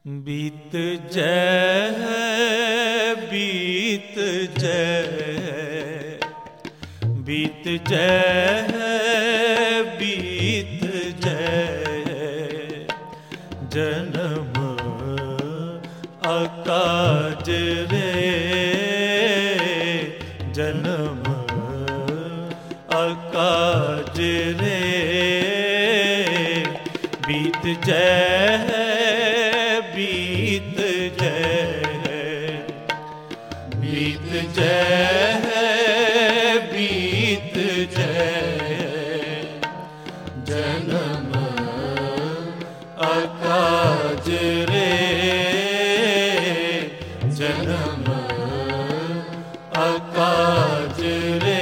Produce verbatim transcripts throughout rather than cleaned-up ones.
बीत जय बीत जय बीत जय बीत जय जन्म अकाज रे जन्म अकाज रे बीत जय बीत जय बीत जय बीत जय जन्म अकाज रे जन्म अकाज रे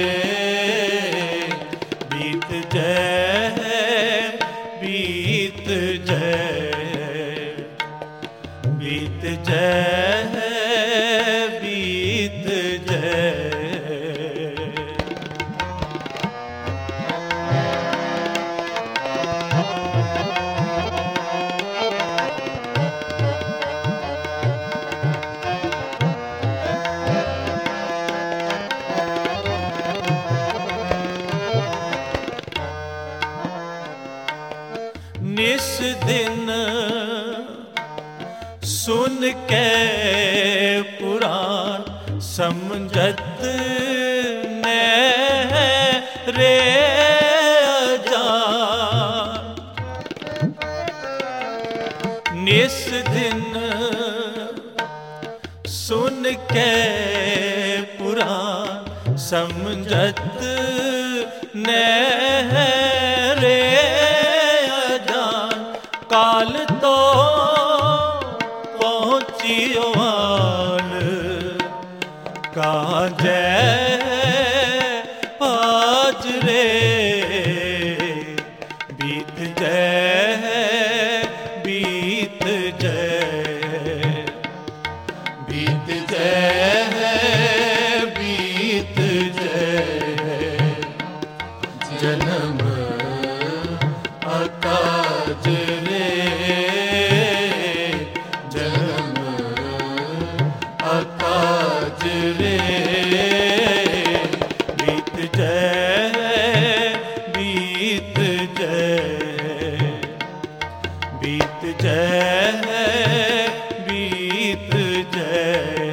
बीत जय बीत जय बीत जय बीत जय निस दिन सुन के पुराण समझत ने रे अजान निस दिन सुन के पुराण समझत ने रे अजान काल तो पहुँचियोवान कहाँ जय आज रे बीत जय बीत जय बीत जय बीत जय जन्म अकाज रे जन्म अकाज रे बीत जय बीत जय बीत जय बीत जय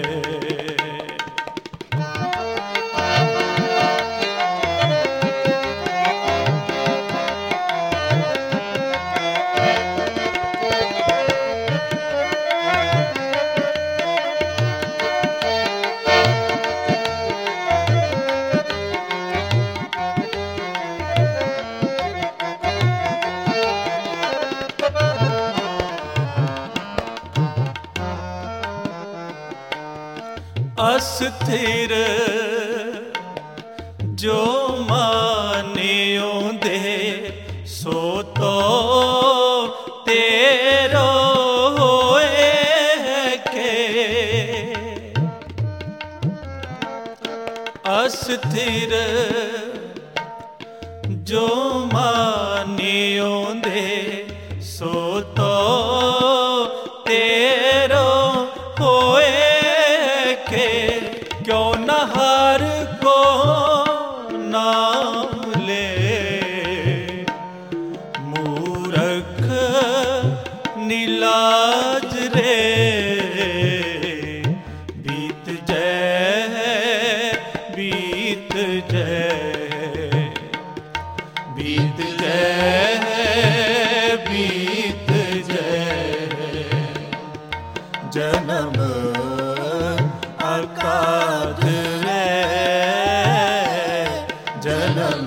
अस्थिर जो मानियो दे सो तो तेरो होए के अस्थिर जो मानियो दे सो तो तेरो होए क्यों न हर को नाम ले मूर्ख नीलाज रे बीत जय बीत जय बीत जय बीत जय जन्म अकाज रे जन्म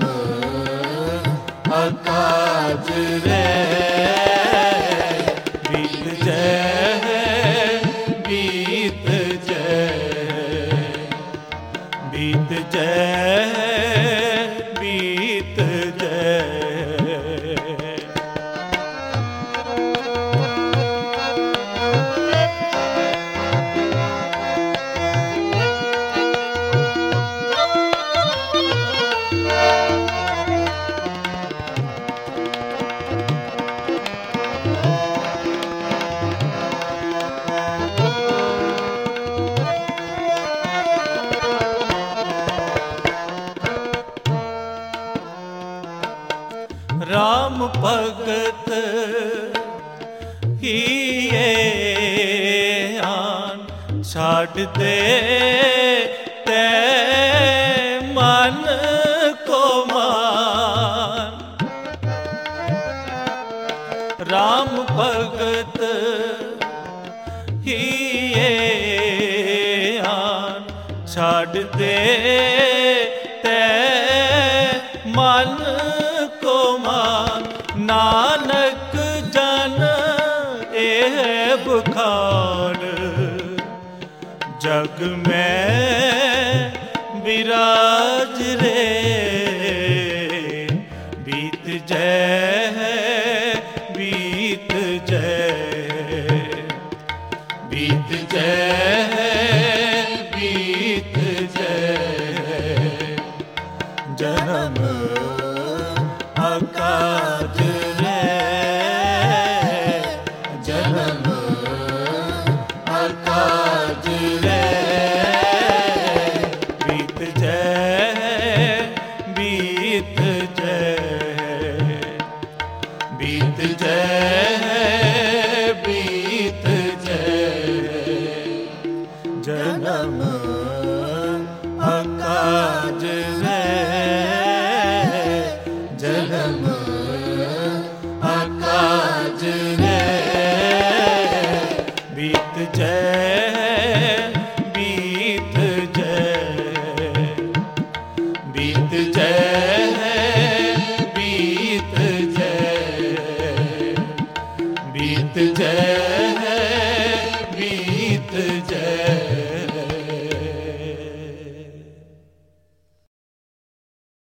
अकाज रे बीत जय बीत जय बीत जय बीत जय ਹੀਏ ਆਨ ਛੱਡ ਦੇ ਤੈ ਮਨ ਕੋ ਮਾਨ। ਰਾਮ ਭਗਤ ਹੀਏ ਆਨ ਛੱਡ ਦੇ ਤੈ ਮਨ ਕੋ ਮਾਨ। ਨਾਨਕ ਜਨ ਇਹ ਬਖਾਨ जग में विराज रे। बीत जय बीत जय बीत जय बीत जय जन्म अकाज रे। जन्म अकाज रे। बीत जय बीत जय बीत जय बीत जय जन्म अकाज रे। जन्म अकाज रे। बीत जय बीत जय बीत जय बीत जय बीत जय